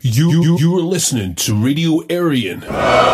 You are listening to Radio Aryan.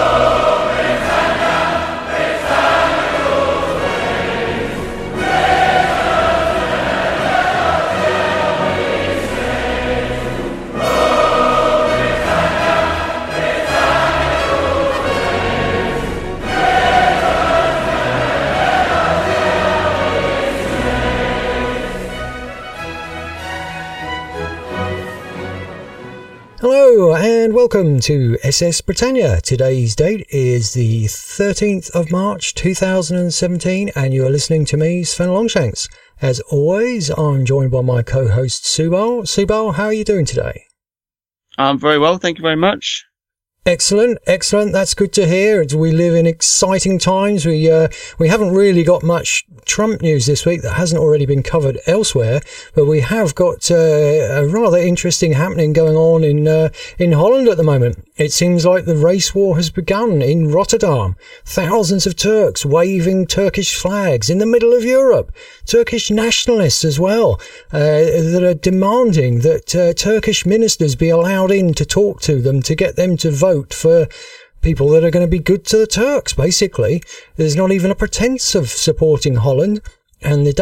Hello and welcome to SS Britannia. Today's date is the 13th of March 2017 and you are listening to me, Sven Longshanks. As always, I'm joined by my co-host Subal. Subal, how are you doing today? I'm very well, thank you very much. Excellent. That's good to hear. We live in exciting times. We haven't really got much Trump news this week that hasn't already been covered elsewhere, but we have got a rather interesting happening going on in Holland at the moment. It seems like the race war has begun in Rotterdam. Thousands of Turks waving Turkish flags in the middle of Europe. Turkish nationalists as well that are demanding that Turkish ministers be allowed in to talk to them to get them to vote for people that are going to be good to the Turks, basically. There's not even a pretense of supporting Holland. And the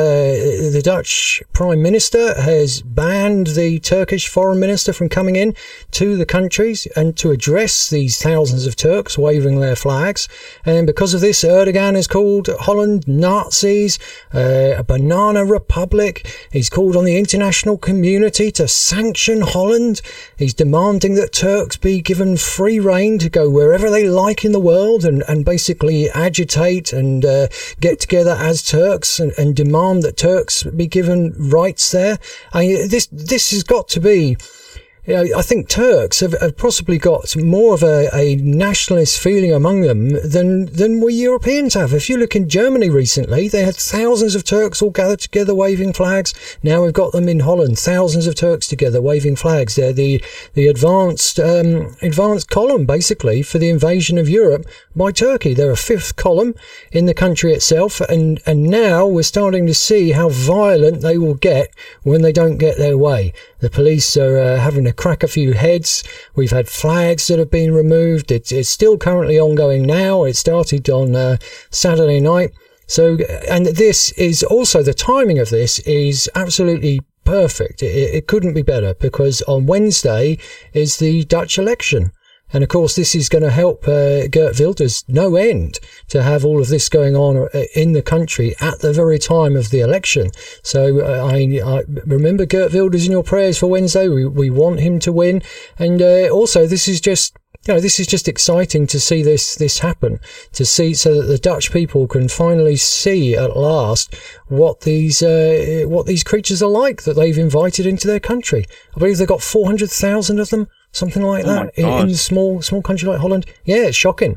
Dutch Prime Minister has banned the Turkish Foreign Minister from coming in to the countries and to address these thousands of Turks waving their flags. And because of this, Erdogan has called Holland Nazis, a banana republic. He's called on the international community to sanction Holland. He's demanding that Turks be given free rein to go wherever they like in the world and basically agitate and get together as Turks. And demand that Turks be given rights there. This has got to be. I think Turks have possibly got more of a nationalist feeling among them than we Europeans have. If you look in Germany recently, they had thousands of Turks all gathered together waving flags. Now we've got them in Holland, thousands of Turks together waving flags. They're the advanced column, basically, for the invasion of Europe by Turkey. They're a fifth column in the country itself, and now we're starting to see how violent they will get when they don't get their way. The police are having to crack a few heads. We've had flags that have been removed. It's still currently ongoing now. It started on Saturday night. So, and this is also, the timing of this is absolutely perfect. It couldn't be better because on Wednesday is the Dutch election. And of course, this is going to help Geert Wilders no end to have all of this going on in the country at the very time of the election. So I remember Geert Wilders in your prayers for Wednesday. We want him to win. And also, this is just exciting to see this happen, to see so that the Dutch people can finally see at last what these creatures are like that they've invited into their country. I believe they've got 400,000 of them. Something like that in a small country like Holland. Yeah, it's shocking.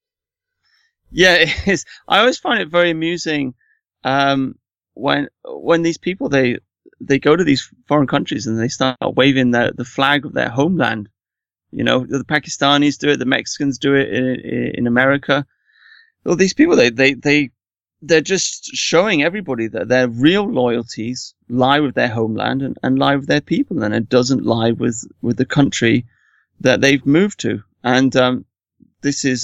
Yeah, it is. I always find it very amusing when these people they go to these foreign countries and they start waving the flag of their homeland. You know, the Pakistanis do it, the Mexicans do it in America. Well, these people they're just showing everybody that their real loyalties lie with their homeland and lie with their people, and it doesn't lie with the country that they've moved to. And this is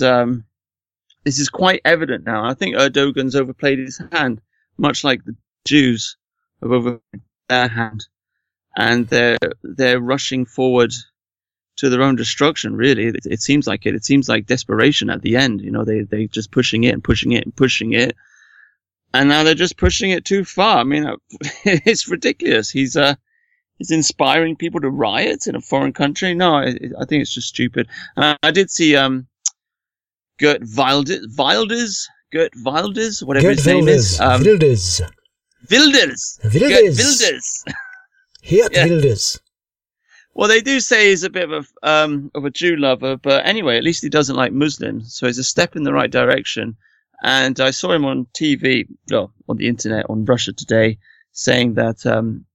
quite evident now. I think Erdogan's overplayed his hand, much like the Jews have overplayed their hand, and they're rushing forward to their own destruction. Really, it seems like it. It seems like desperation at the end. You know, they just pushing it and pushing it and pushing it. And now they're just pushing it too far. I mean, it's ridiculous. He's inspiring people to riot in a foreign country. No, I think it's just stupid. I did see Geert Wilders, whatever his name is. Wilders. Geert Wilders. Wilders. Well, they do say he's a bit of a Jew lover, but anyway, at least he doesn't like Muslims, so it's a step in the right direction. And I saw him on TV, on the internet, on Russia Today, saying that,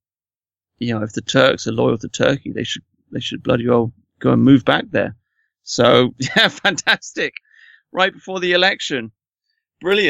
if the Turks are loyal to Turkey, they should bloody well go and move back there. So, yeah, fantastic. Right before the election. Brilliant.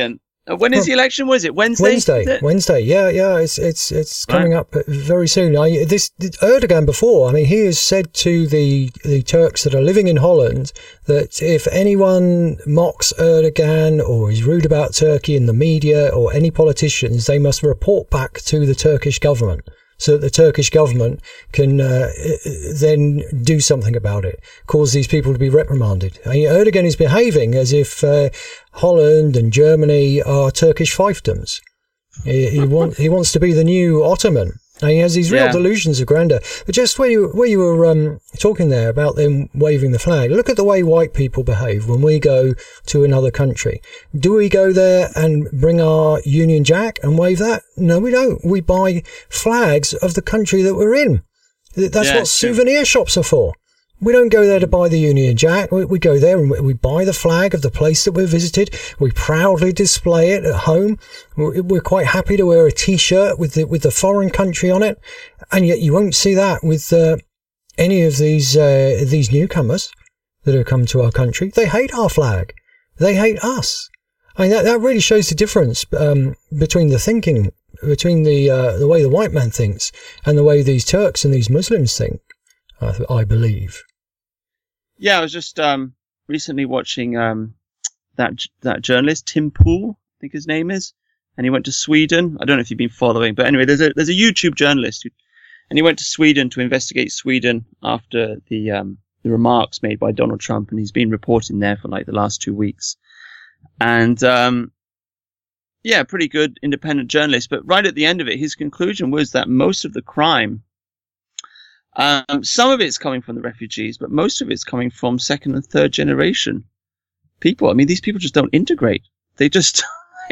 When is the election? Was it Wednesday? Wednesday. Yeah. It's coming up very soon. Erdogan before. I mean, he has said to the Turks that are living in Holland that if anyone mocks Erdogan or is rude about Turkey in the media or any politicians, they must report back to the Turkish government, so that the Turkish government can then do something about it, cause these people to be reprimanded. I mean, Erdogan is behaving as if Holland and Germany are Turkish fiefdoms. He wants to be the new Ottoman. And he has these real delusions of grandeur. But just where you were talking there about them waving the flag, look at the way white people behave when we go to another country. Do we go there and bring our Union Jack and wave that? No, we don't. We buy flags of the country that we're in. That's what souvenir shops are for. We don't go there to buy the Union Jack. We go there and we buy the flag of the place that we've visited. We proudly display it at home. We're quite happy to wear a T-shirt with the foreign country on it. And yet you won't see that with any of these newcomers that have come to our country. They hate our flag. They hate us. I mean, that really shows the difference between the thinking, between the way the white man thinks and the way these Turks and these Muslims think, I believe. Yeah, I was just recently watching that journalist Tim Pool, I think his name is, and he went to Sweden. I don't know if you've been following, but anyway, there's a YouTube journalist and he went to Sweden to investigate Sweden after the remarks made by Donald Trump, and he's been reporting there for like the last 2 weeks. And pretty good independent journalist. But right at the end of it, his conclusion was that most of the crime, some of it's coming from the refugees, but most of it's coming from second and third generation people. I mean, these people just don't integrate. They just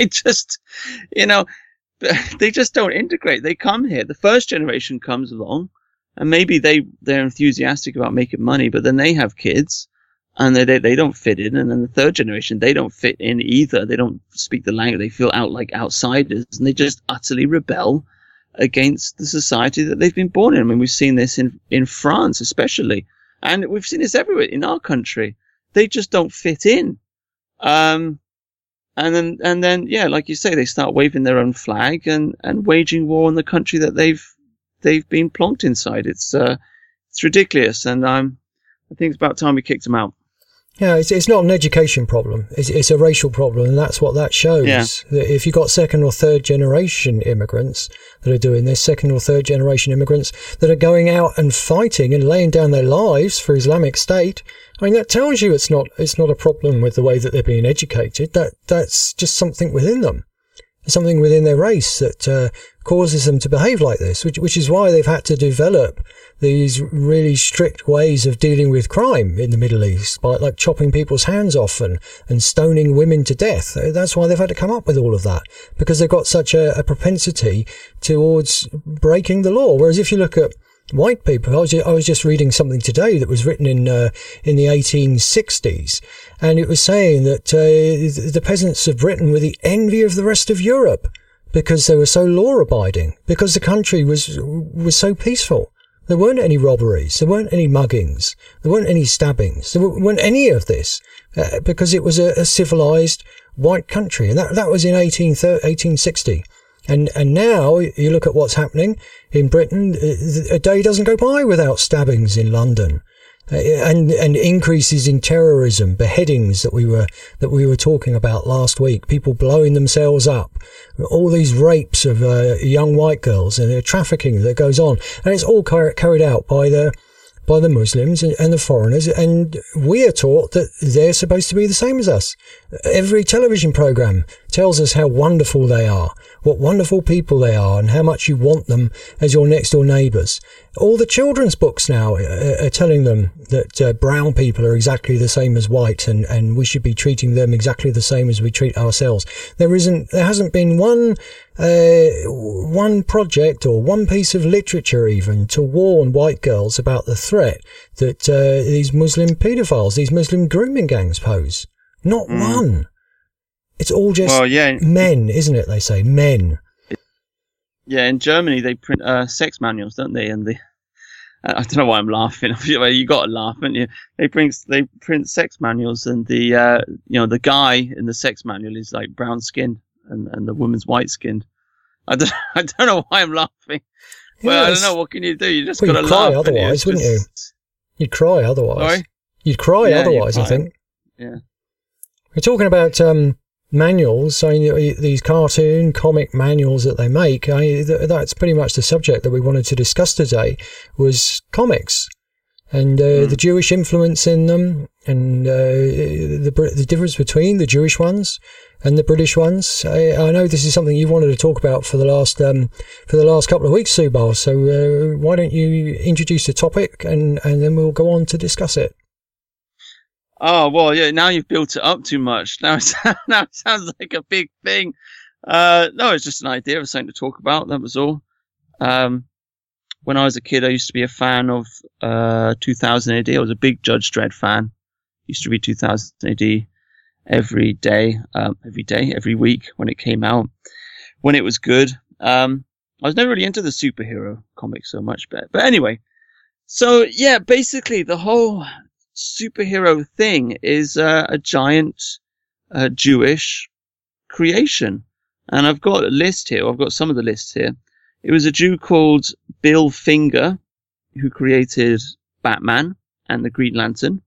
don't integrate. They come here. The first generation comes along and maybe they're enthusiastic about making money, but then they have kids and they don't fit in. And then the third generation, they don't fit in either. They don't speak the language. They feel like outsiders, and they just utterly rebel against the society that they've been born in. I mean, we've seen this in France, especially, and we've seen this everywhere in our country. They just don't fit in. And then, like you say, they start waving their own flag and waging war on the country that they've been plonked inside. It's ridiculous. And I think it's about time we kicked them out. Yeah, it's not an education problem. It's a racial problem, and that's what that shows. Yeah. That if you've got second or third generation immigrants that are doing this, second or third generation immigrants that are going out and fighting and laying down their lives for Islamic State, I mean, that tells you it's not a problem with the way that they're being educated. That's just something within them, something within their race that causes them to behave like this, which is why they've had to develop these really strict ways of dealing with crime in the Middle East, by like chopping people's hands off and stoning women to death. That's why they've had to come up with all of that, because they've got such a propensity towards breaking the law. Whereas if you look at white people, I was just reading something today that was written in the 1860s, and it was saying that the peasants of Britain were the envy of the rest of Europe because they were so law-abiding, because the country was so peaceful. There weren't any robberies, there weren't any muggings, there weren't any stabbings, there weren't any of this, because it was a civilized white country, and that was in 1860. And now you look at what's happening in Britain. A day doesn't go by without stabbings in London, and increases in terrorism, beheadings that we were talking about last week. People blowing themselves up, all these rapes of young white girls, and the trafficking that goes on, and it's all carried out by the Muslims and the foreigners, and we are taught that they're supposed to be the same as us. Every television program tells us how wonderful they are, what wonderful people they are, and how much you want them as your next door neighbours. All the children's books now are telling them that brown people are exactly the same as white, and we should be treating them exactly the same as we treat ourselves. There hasn't been one project or one piece of literature even to warn white girls about the threat that these Muslim paedophiles, these Muslim grooming gangs pose. Not one. It's all just men, isn't it? They say men. Yeah, in Germany they print sex manuals, don't they? And I don't know why I'm laughing. You got to laugh, haven't you? They print sex manuals, and the guy in the sex manual is like brown skinned, and the woman's white skinned. I don't know why I'm laughing. Well, I don't know. What can you do? You just got to laugh. Otherwise, wouldn't you? You'd cry otherwise. Sorry? You'd cry otherwise, I think. Yeah. We're talking about manuals, so these cartoon comic manuals that they make. That's pretty much the subject that we wanted to discuss today, was comics and the Jewish influence in them, and the difference between the Jewish ones and the British ones. I know this is something you wanted to talk about for the last couple of weeks, Subal. So why don't you introduce the topic and then we'll go on to discuss it. Oh, well, yeah, now you've built it up too much. Now it sounds like a big thing. No, it's just an idea of something to talk about. That was all. When I was a kid, I used to be a fan of 2000 AD. I was a big Judge Dredd fan. Used to read 2000 AD every week when it came out, when it was good. I was never really into the superhero comics so much, but anyway. So, yeah, basically the whole superhero thing is a giant Jewish creation. And I've got a list here. I've got some of the lists here. It was a Jew called Bill Finger who created Batman and the Green Lantern.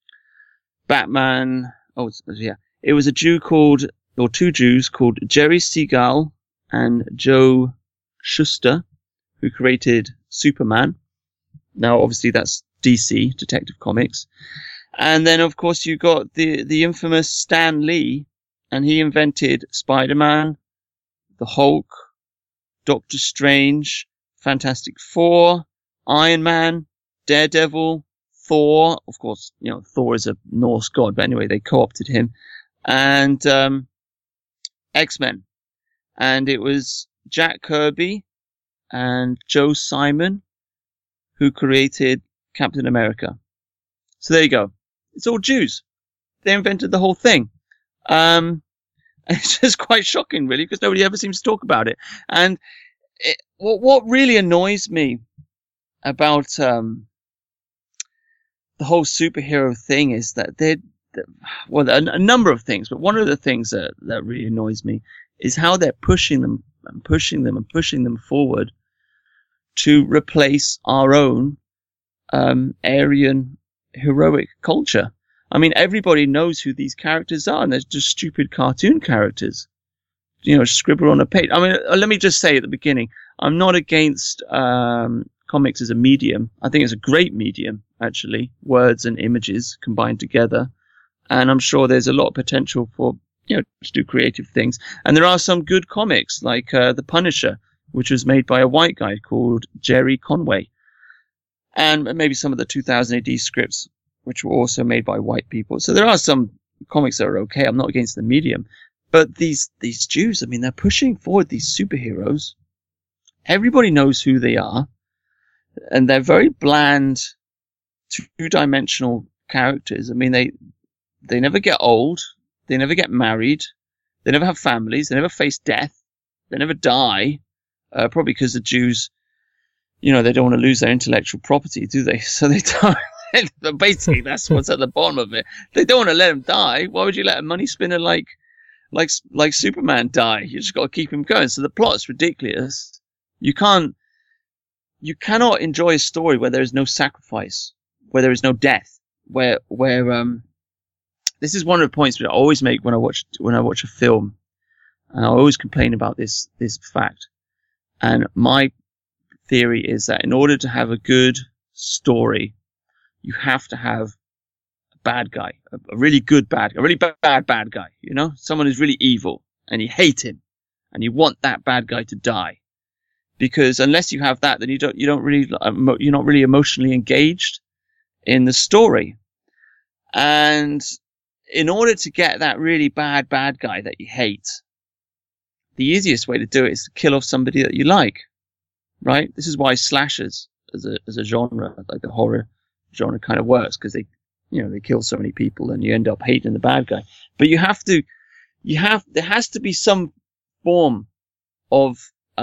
It was a Jew two Jews called Jerry Siegel and Joe Shuster who created Superman. Now, obviously, that's DC, Detective Comics. And then, of course, you got the infamous Stan Lee, and he invented Spider-Man, the Hulk, Doctor Strange, Fantastic Four, Iron Man, Daredevil, Thor. Of course, Thor is a Norse god, but anyway, they co-opted him. And X-Men. And it was Jack Kirby and Joe Simon who created Captain America. So there you go. It's all Jews. They invented the whole thing. It's just quite shocking, really, because nobody ever seems to talk about it. And what really annoys me about the whole superhero thing is that a number of things, but one of the things that really annoys me is how they're pushing them forward to replace our own Aryan heroic culture. I mean, everybody knows who these characters are, and they're just stupid cartoon characters, scribbled on a page. I mean, let me just say at the beginning, I'm not against comics as a medium. I think it's a great medium, actually, words and images combined together. And I'm sure there's a lot of potential for, to do creative things. And there are some good comics, like The Punisher, which was made by a white guy called Jerry Conway. And maybe some of the 2000 AD scripts, which were also made by white people. So there are some comics that are okay. I'm not against the medium. But these Jews, I mean, they're pushing forward these superheroes. Everybody knows who they are. And they're very bland, two-dimensional characters. I mean, they never get old. They never get married. They never have families. They never face death. They never die. Probably because the Jews, they don't want to lose their intellectual property, do they? So they don't. Basically, that's what's at the bottom of it. They don't want to let him die. Why would you let a money spinner like Superman die? You just got to keep him going. So the plot's ridiculous. You cannot enjoy a story where there is no sacrifice, where there is no death, where this is one of the points that I always make when I watch a film, and I always complain about this fact. And my theory is that in order to have a good story, you have to have a bad guy, a really good bad guy, a really bad guy, someone who's really evil, and you hate him, and you want that bad guy to die. Because unless you have that, then you're not really emotionally engaged in the story. And in order to get that really bad guy that you hate, the easiest way to do it is to kill off somebody that you like, right? This is why slashers as a genre, like the horror genre, kind of works, because they kill so many people and you end up hating the bad guy. But there has to be some form of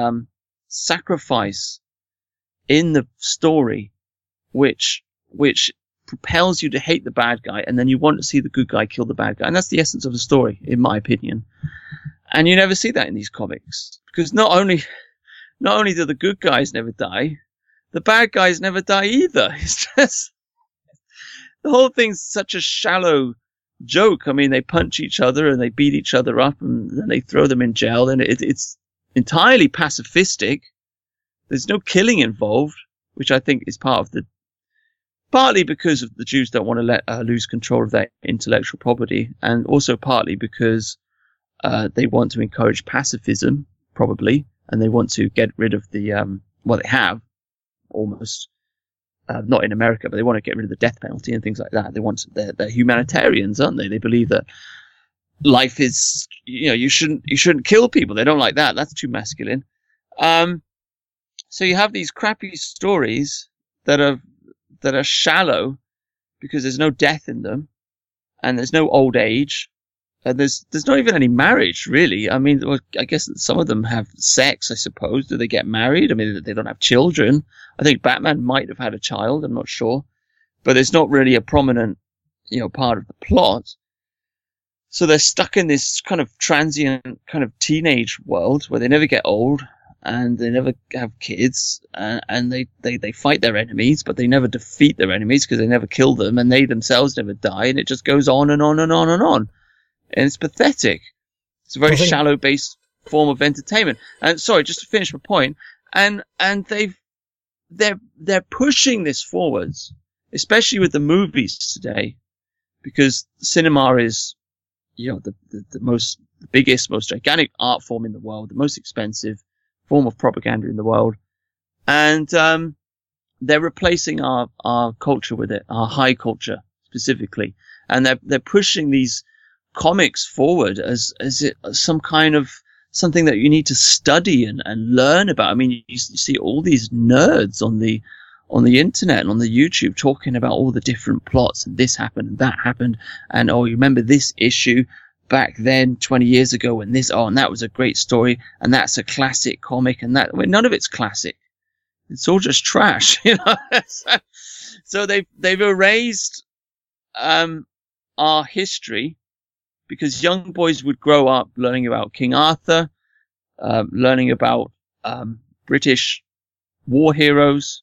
sacrifice in the story which propels you to hate the bad guy, and then you want to see the good guy kill the bad guy. And that's the essence of the story, in my opinion. And you never see that in these comics, because not only do the good guys never die, the bad guys never die either. It's just, the whole thing's such a shallow joke. I mean, they punch each other and they beat each other up and then they throw them in jail, and it's entirely pacifistic. There's no killing involved, which I think is partly because of the Jews don't want to let lose control of their intellectual property, and also partly because they want to encourage pacifism, probably, and they want to get rid of the they have almost not in America, but they want to get rid of the death penalty and things like that. They're humanitarians, aren't they? They believe that life is, you shouldn't kill people. They don't like that. That's too masculine. So you have these crappy stories that are shallow because there's no death in them, and there's no old age, and there's not even any marriage, really. I mean, I guess some of them have sex, I suppose. Do they get married? I mean, they don't have children. I think Batman might have had a child. I'm not sure, but it's not really a prominent, part of the plot. So they're stuck in this kind of transient kind of teenage world where they never get old. And they never have kids, and they fight their enemies, but they never defeat their enemies because they never kill them, and they themselves never die, and it just goes on and on and on and on. And it's pathetic. It's a very shallow-based form of entertainment. And sorry, just to finish my point, and they're pushing this forwards, especially with the movies today, because cinema is, the biggest, most gigantic art form in the world, the most expensive form of propaganda in the world, and they're replacing our culture with it, our high culture specifically, and they're pushing these comics forward as some kind of something that you need to study and learn about. I mean, you see all these nerds on the internet and on the YouTube talking about all the different plots, and this happened and that happened, and you remember this issue back then 20 years ago and that was a great story, and that's a classic comic, and none of it's classic. It's all just trash, So they've erased our history, because young boys would grow up learning about King Arthur, learning about British war heroes,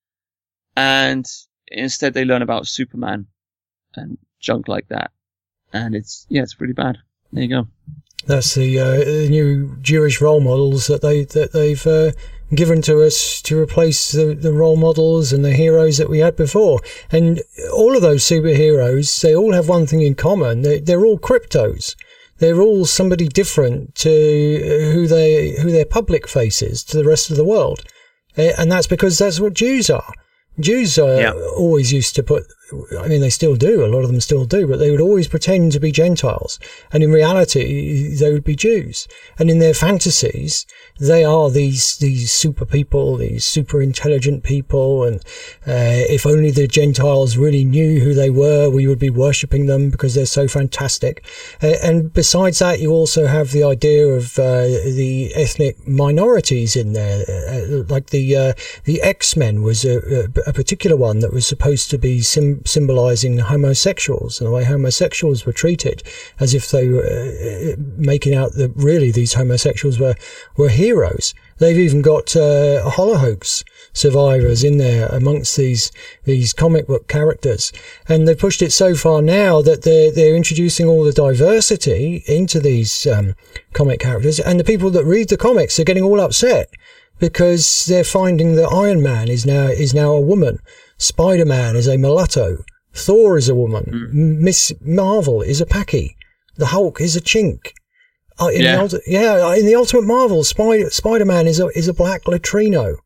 and instead they learn about Superman and junk like that. And it's pretty bad. There you go. That's the new Jewish role models that they've given to us to replace the role models and the heroes that we had before. And all of those superheroes, they all have one thing in common. They're all cryptos. They're all somebody different to who their public face is to the rest of the world. And that's because that's what Jews are. Jews always used to they still do, a lot of them still do, but they would always pretend to be Gentiles. And in reality, they would be Jews. And in their fantasies, they are these super people, these super intelligent people. And if only the Gentiles really knew who they were, we would be worshipping them because they're so fantastic. And besides that, you also have the idea of the ethnic minorities in there. Like the X-Men was a particular one that was supposed to be symbolizing homosexuals, and the way homosexuals were treated, as if they were making out that really these homosexuals were heroes. They've even got Holocaust survivors in there amongst these comic book characters, and they've pushed it so far now that they're introducing all the diversity into these comic characters, and the people that read the comics are getting all upset because they're finding that Iron Man is now a woman. Spider-Man is a mulatto. Thor is a woman. Miss Marvel is a Paki. The Hulk is a chink. In the Ultimate Marvel, Spider-Man is a black Latrino.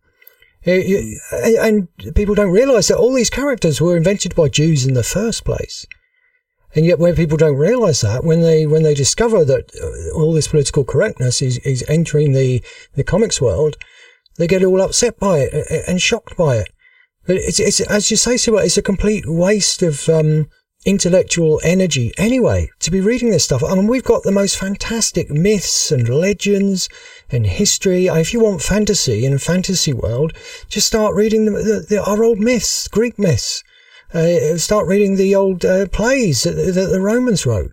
And people don't realise that all these characters were invented by Jews in the first place. And yet when people don't realise that, when they discover that all this political correctness is entering the comics world, they get all upset by it and shocked by it. But it's as you say, Sibyl, it's a complete waste of intellectual energy anyway to be reading this stuff. I mean, we've got the most fantastic myths and legends and history. If you want fantasy in a fantasy world, just start reading our old myths, Greek myths. Start reading the old plays that the Romans wrote.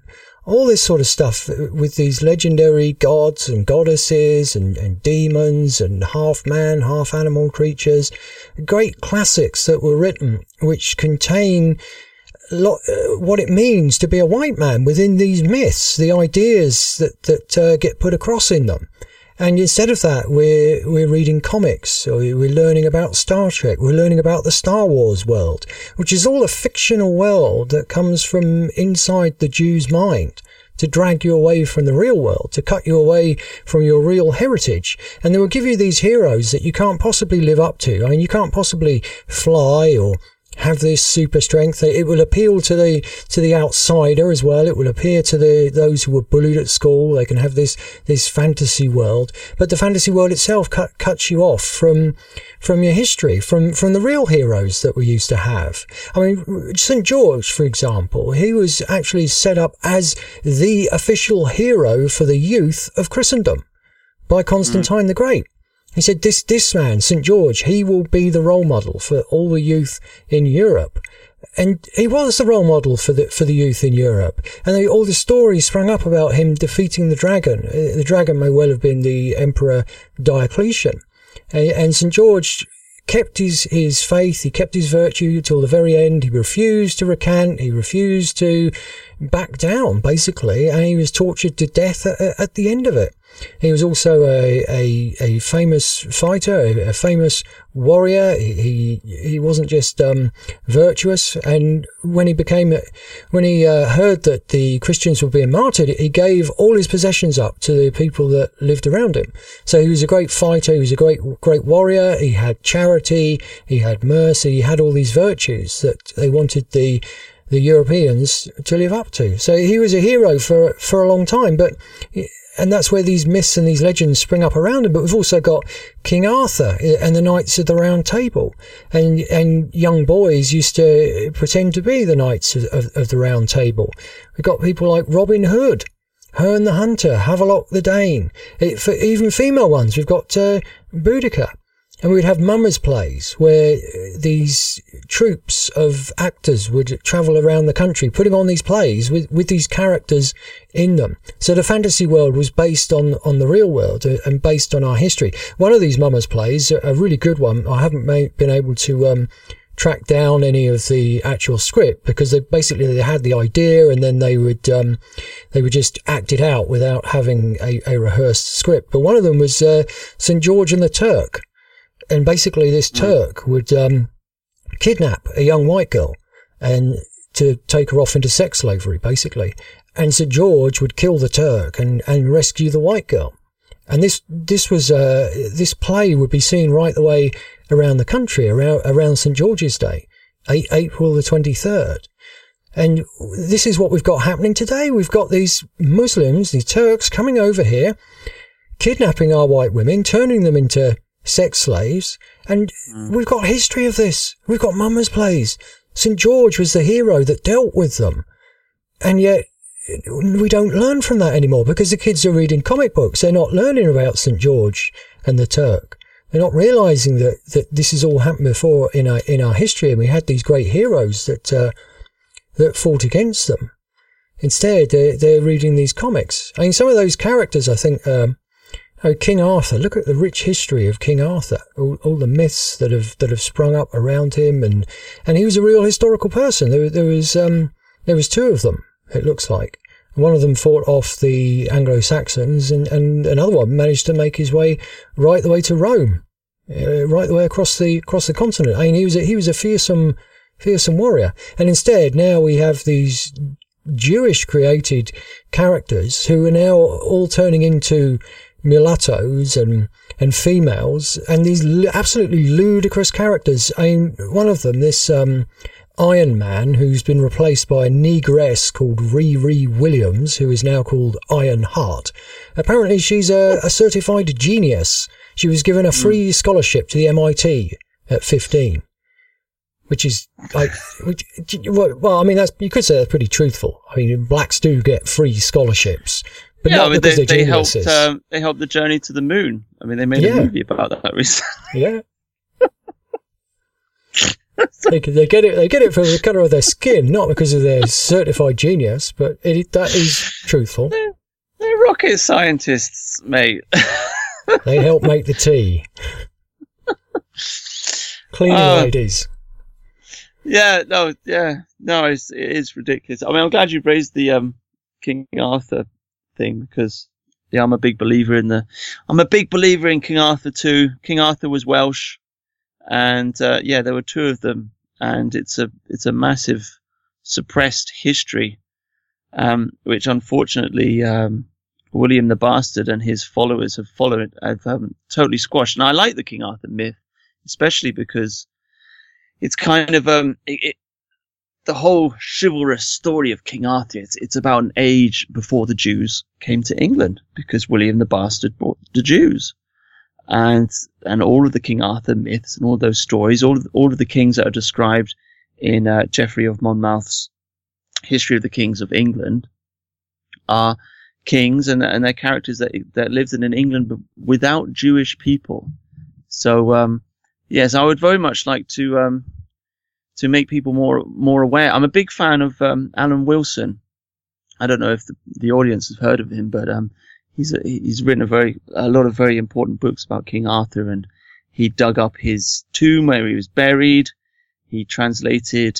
all this sort of stuff with these legendary gods and goddesses and demons and half man, half animal creatures, great classics that were written, which contain what it means to be a white man within these myths, the ideas that get put across in them. And instead of that, we're reading comics, or we're learning about Star Trek, we're learning about the Star Wars world, which is all a fictional world that comes from inside the Jew's mind to drag you away from the real world, to cut you away from your real heritage. And they will give you these heroes that you can't possibly live up to. I mean, you can't possibly fly or have this super strength. It will appeal to the outsider as well. It will appeal to those who were bullied at school. They can have this fantasy world, but the fantasy world itself cuts you off from your history, from the real heroes that we used to have. I mean, St. George, for example, he was actually set up as the official hero for the youth of Christendom by Constantine the Great. He said, this man, St. George, he will be the role model for all the youth in Europe. And he was the role model for the youth in Europe. And all the stories sprung up about him defeating the dragon. The dragon may well have been the Emperor Diocletian. And St. George kept his faith, he kept his virtue till the very end. He refused to recant, he refused to back down, basically, and he was tortured to death at the end of it. He was also a famous fighter, a famous warrior. He wasn't just virtuous. And when he heard that the Christians were being martyred, he gave all his possessions up to the people that lived around him. So he was a great fighter. He was a great warrior. He had charity. He had mercy. He had all these virtues that they wanted the Europeans to live up to. So he was a hero for a long time, and that's where these myths and these legends spring up around him. But we've also got King Arthur and the Knights of the Round Table. And young boys used to pretend to be the Knights of the Round Table. We've got people like Robin Hood, Herne the Hunter, Havelock the Dane. For even female ones, we've got Boudica. And we'd have mummers' plays where these troops of actors would travel around the country putting on these plays with these characters in them. So the fantasy world was based on the real world and based on our history. One of these mummers' plays, a really good one, I haven't been able to track down any of the actual script because they had the idea and then they would just act it out without having a rehearsed script. But one of them was St. George and the Turk. And basically this Turk would kidnap a young white girl and to take her off into sex slavery, basically. And St. George would kill the Turk and rescue the white girl. And this play would be seen right the way around the country, around St. George's Day, April the 23rd. And this is what we've got happening today. We've got these Muslims, these Turks coming over here, kidnapping our white women, turning them into sex slaves, and we've got history of this. We've got mummers' plays. St. George was the hero that dealt with them, and yet we don't learn from that anymore because the kids are reading comic books. They're not learning about St. George and the Turk. They're not realizing that this has all happened before in our history, and we had these great heroes that fought against them. Instead, they're reading these comics. I mean, some of those characters, I think. King Arthur, look at the rich history of King Arthur, all the myths that have sprung up around him, and he was a real historical person. There was two of them, it looks like. One of them fought off the Anglo-Saxons, and another one managed to make his way right the way to Rome, right the way across the continent. I mean, he was a fearsome warrior. And instead, now we have these Jewish created characters who are now all turning into mulattoes and females, and these absolutely ludicrous characters. I mean, one of them, this Iron Man, who's been replaced by a negress called Riri Williams, who is now called Iron Heart. Apparently she's a certified genius. She was given a free scholarship to the MIT at 15. Which is like, well, I mean, you could say that's pretty truthful. I mean, blacks do get free scholarships. But yeah, not I mean, because they helped the journey to the moon. I mean, they made a movie about that recently. Yeah. They get it for the colour of their skin, not because of their certified genius, but that is truthful. They're rocket scientists, mate. They help make the tea. Cleaning ladies. No, it is ridiculous. I mean, I'm glad you raised the King Arthur thing, because I'm a big believer in King Arthur too. King Arthur was Welsh, and there were two of them, and it's a massive suppressed history, which unfortunately William the Bastard and his followers have totally squashed. And I like the King Arthur myth, especially because it's kind of the whole chivalrous story of King Arthur. It's about an age before the Jews came to England, because William the Bastard brought the Jews, and all of the King Arthur myths and all those stories, all of the kings that are described in Geoffrey of Monmouth's History of the Kings of England are kings and their characters that lived in England without Jewish people. So yes, I would very much like to make people more aware. I'm a big fan of Alan Wilson. I don't know if the audience has heard of him, but he's written a lot of very important books about King Arthur, and he dug up his tomb where he was buried. He translated.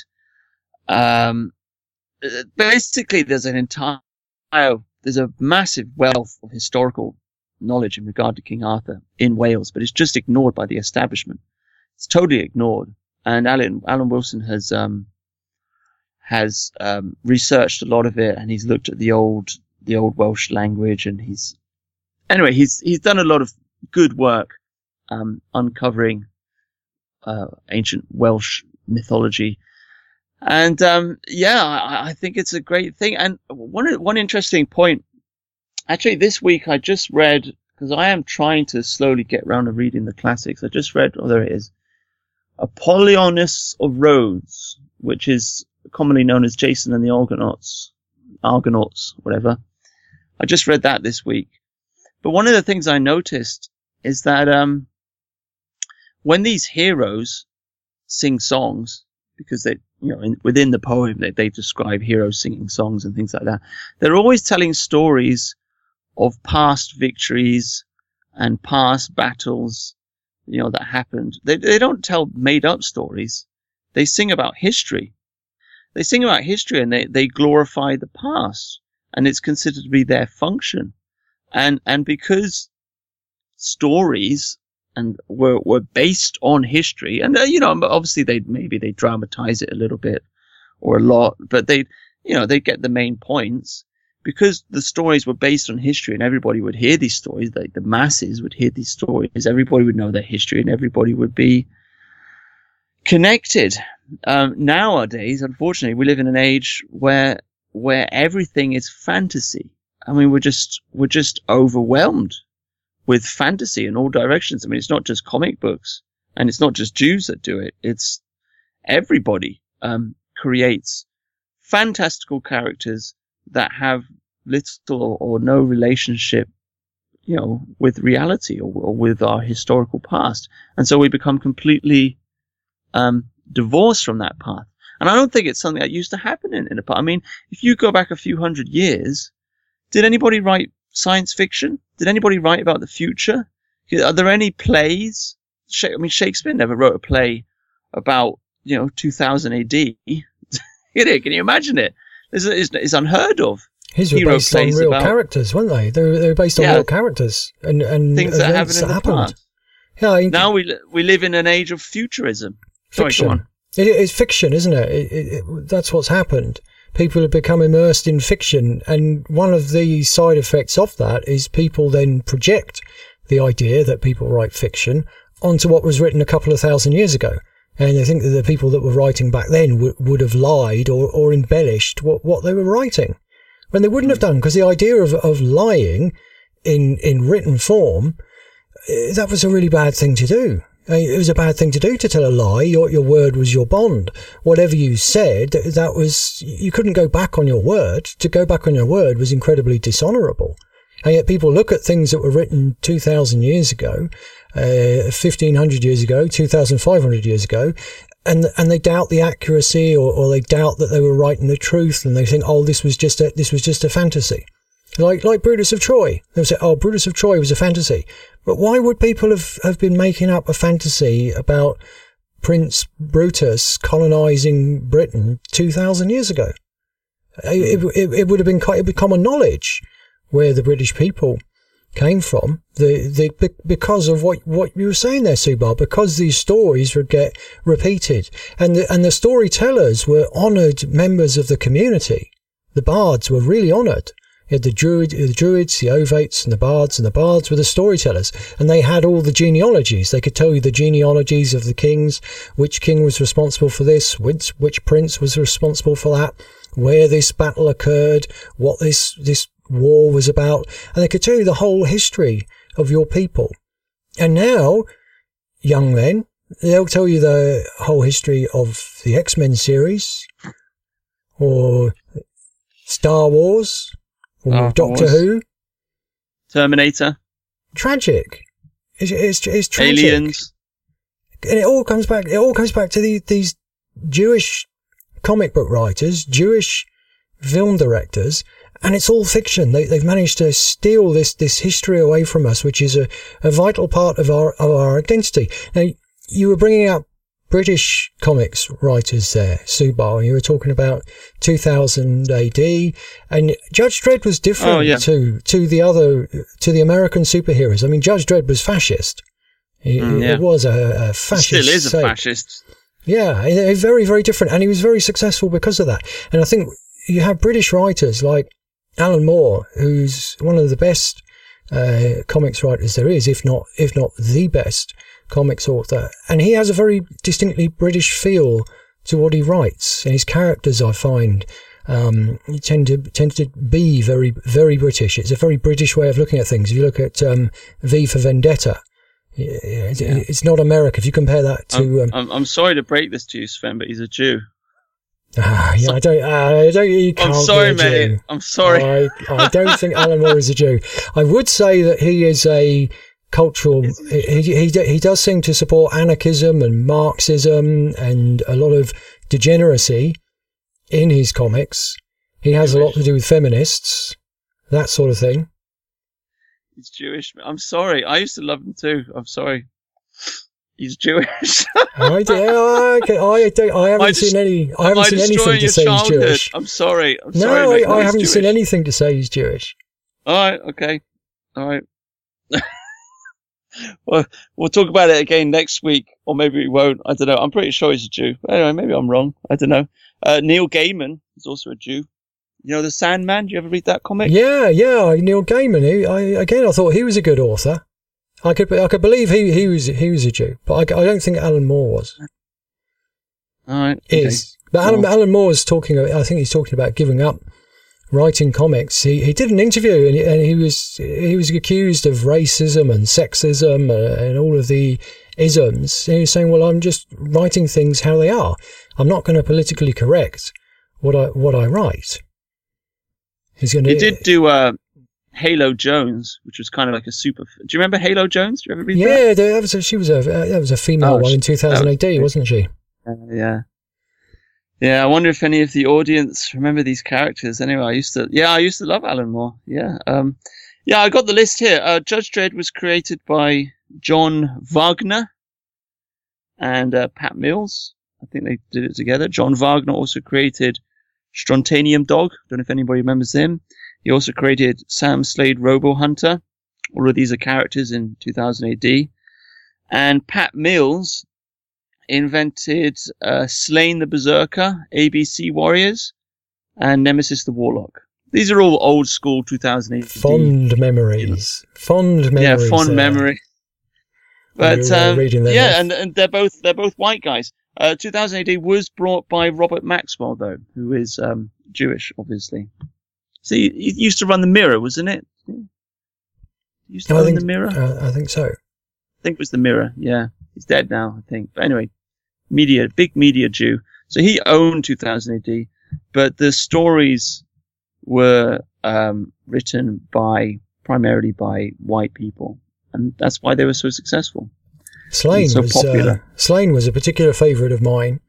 Basically, there's a massive wealth of historical knowledge in regard to King Arthur in Wales, but it's just ignored by the establishment. It's totally ignored. And Alan Wilson has researched a lot of it, and he's looked at the old Welsh language, and he's done a lot of good work uncovering ancient Welsh mythology. And I think it's a great thing. And one interesting point, actually, this week I just read, because I am trying to slowly get around to reading the classics. I just read, there it is, Apollonius of Rhodes, which is commonly known as Jason and the Argonauts, whatever. I just read that this week. But one of the things I noticed is that when these heroes sing songs, because they, within the poem they describe heroes singing songs and things like that, they're always telling stories of past victories and past battles, that happened. They don't tell made up stories. They sing about history. They sing about history, and they glorify the past, and it's considered to be their function. And because stories were based on history, and obviously they dramatize it a little bit or a lot, but they get the main points. Because the stories were based on history, and everybody would hear these stories, the masses would hear these stories, everybody would know their history, and everybody would be connected. Nowadays, unfortunately, we live in an age where everything is fantasy. I mean, we're just overwhelmed with fantasy in all directions. I mean, it's not just comic books, and it's not just Jews that do it. It's everybody creates fantastical characters that have little or no relationship, with reality or with our historical past. And so we become completely divorced from that path. And I don't think it's something that used to happen in the past. I mean, if you go back a few hundred years, did anybody write science fiction? Did anybody write about the future? Are there any plays? I mean, Shakespeare never wrote a play about, 2000 AD. Can you imagine it? It's unheard of. His were based on real characters, weren't they? They were based on real characters and things that happened. Yeah, now we live in an age of futurism. Fiction. Sorry, go on. It's fiction, isn't it? That's what's happened. People have become immersed in fiction, and one of the side effects of that is people then project the idea that people write fiction onto what was written a couple of thousand years ago. And they think that the people that were writing back then would have lied or embellished what they were writing, when they wouldn't have done, because the idea of lying in written form, that was a really bad thing to do. It was a bad thing to do, to tell a lie. Your word was your bond. Whatever you said, you couldn't go back on your word. To go back on your word was incredibly dishonourable. And yet people look at things that were written 2,000 years ago, 1,500 years ago, 2,500 years ago, and they doubt the accuracy, or they doubt that they were writing the truth, and they think, oh, this was just a fantasy. Like Brutus of Troy. They'll say, oh, Brutus of Troy was a fantasy. But why would people have been making up a fantasy about Prince Brutus colonizing Britain 2,000 years ago? It would have been common knowledge where the British people came from, because of what you were saying there, Subal, because these stories would get repeated, and the storytellers were honoured members of the community. The bards were really honoured. You had the druids, the ovates, and the bards were the storytellers, and they had all the genealogies. They could tell you the genealogies of the kings, which king was responsible for this, which prince was responsible for that, where this battle occurred, what this war was about, and they could tell you the whole history of your people. And now, young men, they'll tell you the whole history of the X-Men series, or Star Wars, or Doctor Who, Terminator. Tragic. It's tragic. Aliens. And it all comes back to these Jewish comic book writers, Jewish film directors, and it's all fiction. They've managed to steal this history away from us, which is a vital part of our identity. Now, you were bringing up British comics writers there, Subal. You were talking about 2000 AD, and Judge Dredd was different to the American superheroes. I mean, Judge Dredd was fascist. It was a fascist. Still is a fascist. Yeah, very, very different, and he was very successful because of that. And I think you have British writers like Alan Moore, who's one of the best comics writers there is, if not the best comics author, and he has a very distinctly British feel to what he writes, and his characters, I find, tend to be very, very British. It's a very British way of looking at things. If you look at V for Vendetta, it's not America. If you compare that to, I'm sorry to break this to you, Sven, but he's a Jew. I don't. You can't. I'm sorry, mate. I'm sorry. I don't think Alan Moore is a Jew. I would say that he is a cultural. He does seem to support anarchism and Marxism and a lot of degeneracy in his comics. He has a lot to do with feminists, that sort of thing. He's Jewish. I'm sorry. I used to love him too. I'm sorry. He's Jewish. I haven't seen anything to say he's Jewish. I'm sorry. I haven't seen anything to say he's Jewish. All right. Okay. All right. Well, we'll talk about it again next week, or maybe we won't. I don't know. I'm pretty sure he's a Jew. But anyway, maybe I'm wrong. I don't know. Neil Gaiman is also a Jew. You know, The Sandman? Do you ever read that comic? Yeah. Neil Gaiman. I thought he was a good author. I could believe he was a Jew, but I don't think Alan Moore was. All right. Okay. But Alan Moore is talking. I think he's talking about giving up writing comics. He did an interview, and he was accused of racism and sexism and all of the isms. And he was saying, "Well, I'm just writing things how they are. I'm not going to politically correct what I write." He did do Halo Jones, which was kind of like a super. Do you remember Halo Jones? Do you ever read that? Yeah, that was a female one in 2000 AD, wasn't she? Yeah. Yeah, I wonder if any of the audience remember these characters. Anyway, I used to love Alan Moore. Yeah. I got the list here. Judge Dredd was created by John Wagner and Pat Mills. I think they did it together. John Wagner also created Strontium Dog. Don't know if anybody remembers him. He also created Sam Slade Robo Hunter. All of these are characters in 2000 AD. And Pat Mills invented Slain the Berserker, ABC Warriors, and Nemesis the Warlock. These are all old school 2000 AD. Fond memories. Yeah, fond memory. But and they're both white guys. 2000 AD was brought by Robert Maxwell, though, who is Jewish, obviously. See, he used to run the Mirror, wasn't it? He used to run the Mirror? I think so. I think it was the Mirror, yeah. He's dead now, I think. But anyway, big media Jew. So he owned 2000 AD, but the stories were written primarily by white people, and that's why they were so successful. Slain was popular. Slain was a particular favourite of mine.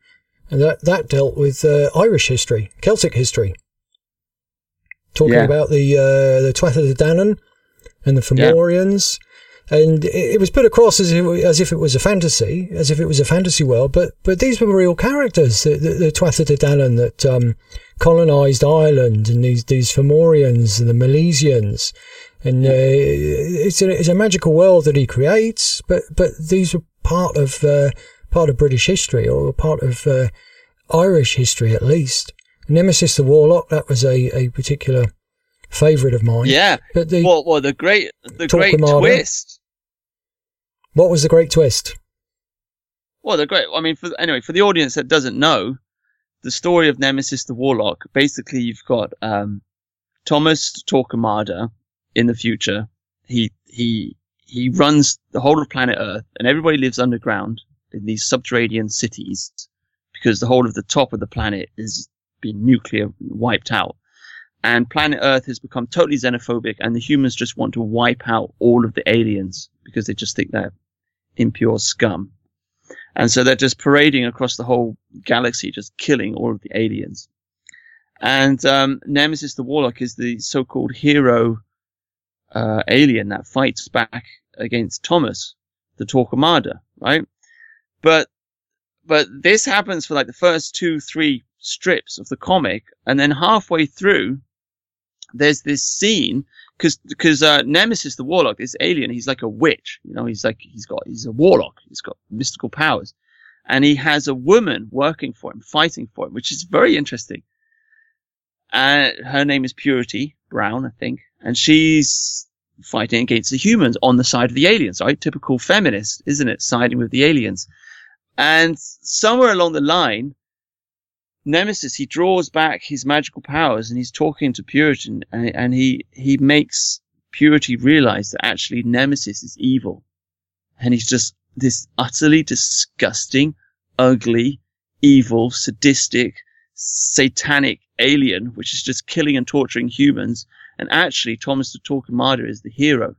And that dealt with Irish history, Celtic history. Talking about the Tuatha De Danann and the Fomorians. And it was put across as if it was a fantasy, as if it was a fantasy world, but these were real characters, the Tuatha De Danann that colonised Ireland, and these Fomorians and the Milesians. And it's a magical world that he creates, but these were part of British history, or part of Irish history at least. Nemesis the Warlock, that was a particular favourite of mine. Yeah. But the great twist. What was the great twist? Well, for the audience that doesn't know, the story of Nemesis the Warlock, basically you've got Thomas Torquemada in the future. He runs the whole of planet Earth, and everybody lives underground in these subterranean cities because the whole of the top of the planet is being nuclear wiped out. And planet Earth has become totally xenophobic, and the humans just want to wipe out all of the aliens because they just think they're impure scum. And so they're just parading across the whole galaxy, just killing all of the aliens. And Nemesis the Warlock is the so-called hero alien that fights back against Thomas the Torquemada, right? But this happens for like the first 2-3 strips of the comic, and then halfway through, there's this scene because Nemesis the Warlock, this alien, he's like a witch, he's a warlock, he's got mystical powers, and he has a woman working for him, fighting for him, which is very interesting. And her name is Purity Brown, I think, and she's fighting against the humans on the side of the aliens, right? Typical feminist, isn't it? Siding with the aliens. And somewhere along the line, Nemesis, he draws back his magical powers, and he's talking to Purity, and he makes Purity realize that actually Nemesis is evil. And he's just this utterly disgusting, ugly, evil, sadistic, satanic alien, which is just killing and torturing humans. And actually, Thomas the Torquemada is the hero.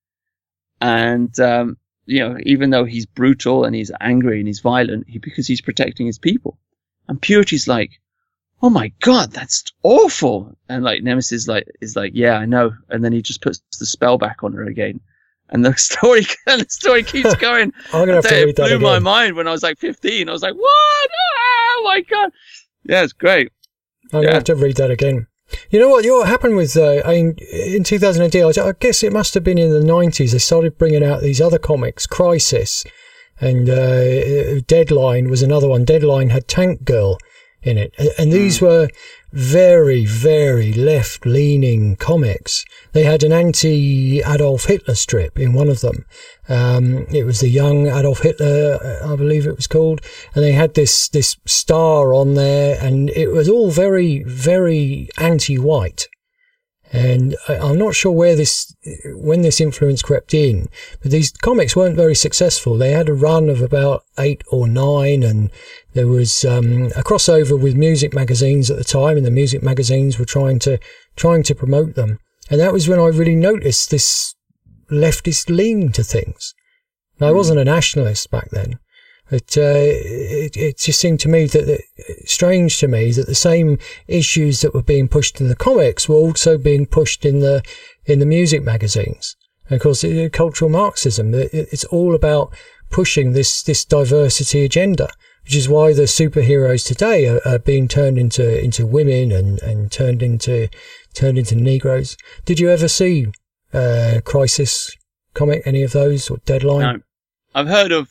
And, even though he's brutal and he's angry and he's violent, because he's protecting his people. And Purity's like, oh my God, that's awful. And like Nemesis is like, yeah, I know. And then he just puts the spell back on her again. And the story keeps going. I'm gonna have to read that again. It blew my mind when I was like 15. I was like, what? Oh my God. Yeah, it's great. I'm gonna have to read that again. You know what happened with, in 2008, I guess it must have been in the 90s, they started bringing out these other comics, Crisis, and Deadline was another one. Deadline had Tank Girl in it. And these were very, very left-leaning comics. They had an anti-Adolf Hitler strip in one of them. It was the Young Adolf Hitler, I believe it was called. And they had this star on there, and it was all very, very anti-white. And I'm not sure when this influence crept in, but these comics weren't very successful. They had a run of about 8 or 9, and there was a crossover with music magazines at the time, and the music magazines were trying to promote them. And that was when I really noticed this leftist lean to things. Now, I wasn't a nationalist back then. But it just seemed to me strange to me that the same issues that were being pushed in the comics were also being pushed in the music magazines. And of course, cultural Marxism, it's all about pushing this diversity agenda, which is why the superheroes today are being turned into women and turned into Negroes. Did you ever see Crisis comic, any of those, or Deadline? No, I've heard of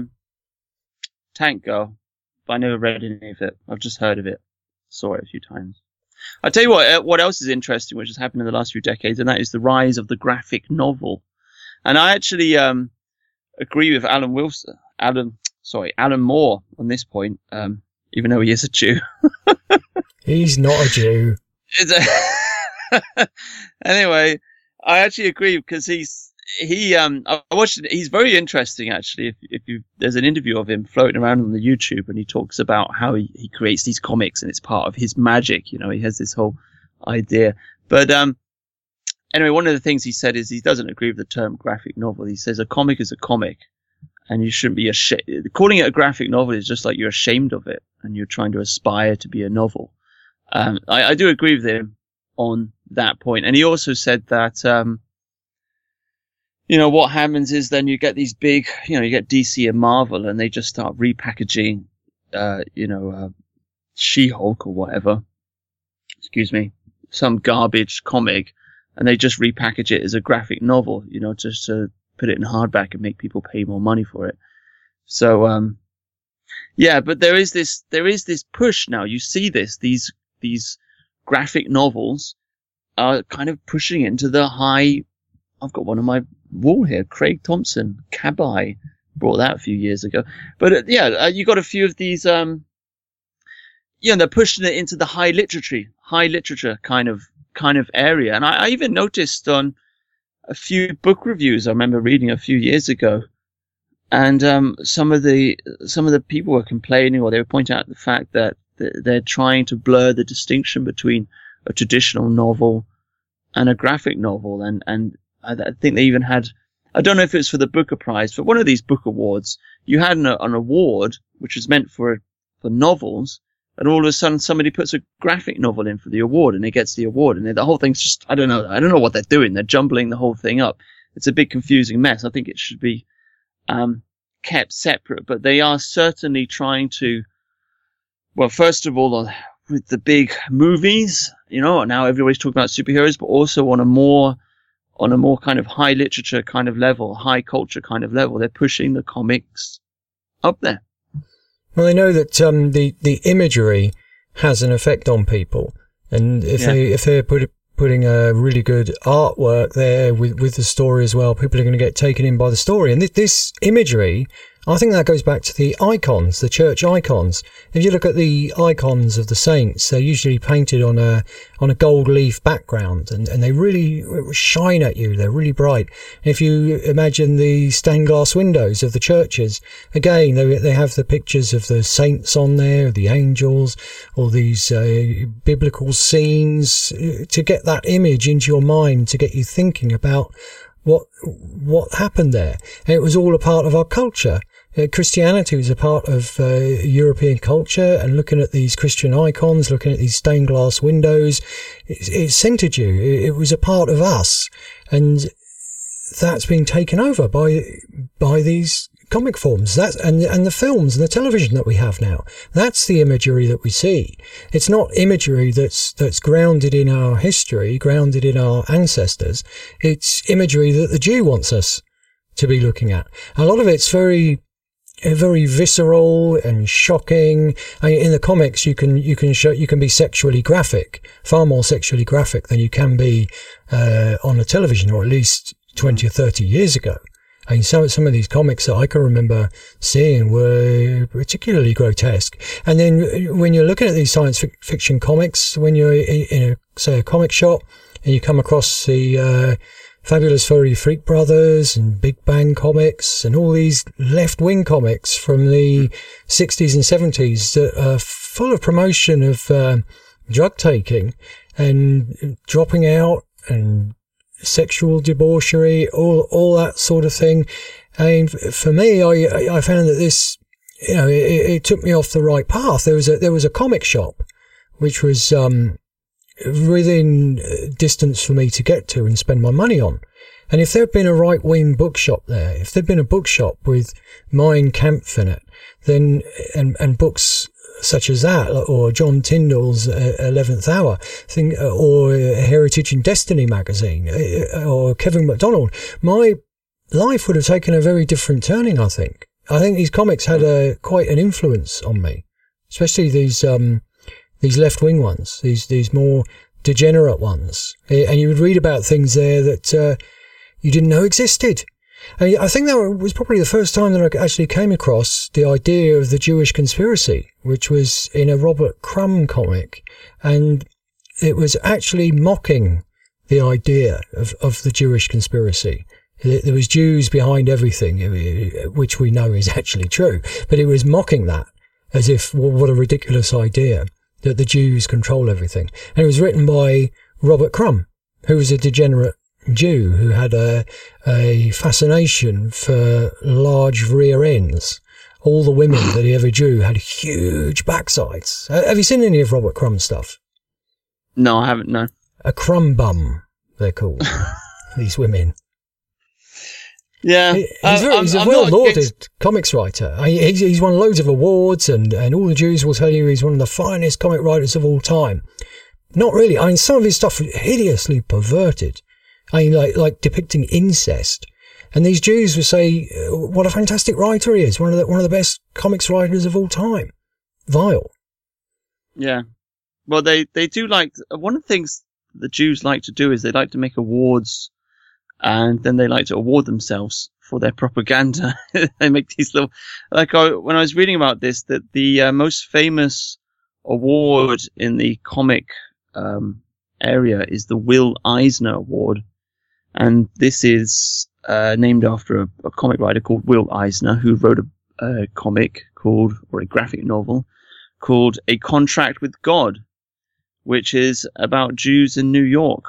Tank Girl, but I never read any of it. I've just heard of it, saw it a few times. I'll tell you what else is interesting, which has happened in the last few decades, and that is the rise of the graphic novel. And I actually agree with Alan Moore on this point, even though he is a Jew. He's not a Jew. Anyway, I actually agree because I watched it. He's very interesting, actually. There's an interview of him floating around on the YouTube, and he talks about how he creates these comics, and it's part of his magic. He has this whole idea. But anyway, one of the things he said is he doesn't agree with the term graphic novel. He says a comic is a comic, and you shouldn't be ashamed. Calling it a graphic novel is just like you're ashamed of it, and you're trying to aspire to be a novel. I do agree with him on that point. And he also said that, what happens is then you get these big, you get DC and Marvel, and they just start repackaging, She-Hulk or whatever. Excuse me. Some garbage comic, and they just repackage it as a graphic novel, just to put it in hardback and make people pay more money for it. So, but there is this push now. You see these graphic novels are kind of pushing into the high. I've got one on my wall here. Craig Thompson, Cabai, brought that a few years ago. But you got a few of these. They're pushing it into the high literature kind of area. And I even noticed on a few book reviews I remember reading a few years ago, and some of the people were complaining, or they were pointing out the fact that they're trying to blur the distinction between a traditional novel and a graphic novel. And I think they even had, I don't know if it's for the Booker Prize, but one of these book awards, you had an award which was meant for novels, and all of a sudden somebody puts a graphic novel in for the award, and it gets the award, and the whole thing's just, I don't know what they're doing. They're jumbling the whole thing up. It's a big confusing mess. I think it should be kept separate, but they are certainly trying to, well, first of all, with the big movies, now everybody's talking about superheroes, but also on a more kind of high literature kind of level, high culture kind of level, they're pushing the comics up there. Well, they know that the imagery has an effect on people, and if they're putting a really good artwork there with the story as well, people are going to get taken in by the story. And this imagery, I think that goes back to the icons, the church icons. If you look at the icons of the saints, they're usually painted on a gold leaf background, and they really shine at you. They're really bright. If you imagine the stained glass windows of the churches, again, they have the pictures of the saints on there, the angels, all these biblical scenes, to get that image into your mind, to get you thinking about what happened there. And it was all a part of our culture. Christianity was a part of European culture, and looking at these Christian icons, looking at these stained glass windows, it centered you. It was a part of us, and that's been taken over by these comic forms. And the films and the television that we have now. That's the imagery that we see. It's not imagery that's grounded in our history, grounded in our ancestors. It's imagery that the Jew wants us to be looking at. A lot of it's very visceral and shocking. I mean, in the comics, you can be sexually graphic, far more sexually graphic than you can be on a television, or at least 20 or 30 years ago. I mean, some of these comics that I can remember seeing were particularly grotesque. And then when you're looking at these science fiction comics, when you're in a comic shop and you come across the Fabulous Furry Freak Brothers and Big Bang comics and all these left-wing comics from the 60s and 70s that are full of promotion of drug taking and dropping out and sexual debauchery, all that sort of thing. I mean, for me, I found that this, it took me off the right path. There was a comic shop which was within distance for me to get to and spend my money on. And if there had been a right-wing bookshop there, if there'd been a bookshop with Mein Kampf in it, then and books such as that, or John Tyndall's 11th Hour thing, or Heritage and Destiny magazine, or Kevin MacDonald, my life would have taken a very different turning. I think these comics had quite an influence on me, especially these left-wing ones, these more degenerate ones. And you would read about things there that you didn't know existed. And I think that was probably the first time that I actually came across the idea of the Jewish conspiracy, which was in a Robert Crumb comic. And it was actually mocking the idea of the Jewish conspiracy. There was Jews behind everything, which we know is actually true. But it was mocking that as if, well, what a ridiculous idea that the Jews control everything. And it was written by Robert Crumb, who was a degenerate Jew who had a fascination for large rear ends. All the women that he ever drew had huge backsides. Have you seen any of Robert Crumb's stuff? No, I haven't, no. A crumb bum, they're called, these women. Yeah. He's a well-lauded comics writer. He's won loads of awards, and all the Jews will tell you he's one of the finest comic writers of all time. Not really. I mean, some of his stuff is hideously perverted. I mean, like depicting incest. And these Jews would say, what a fantastic writer he is. One of the best comics writers of all time. Vile. Yeah. Well, they do like, one of the things the Jews like to do is they like to make awards, and then they like to award themselves for their propaganda. They make these little, when I was reading about this, that the most famous award in the comic area is the Will Eisner Award. And this is named after a comic writer called Will Eisner, who wrote a comic or a graphic novel called A Contract with God, which is about Jews in New York.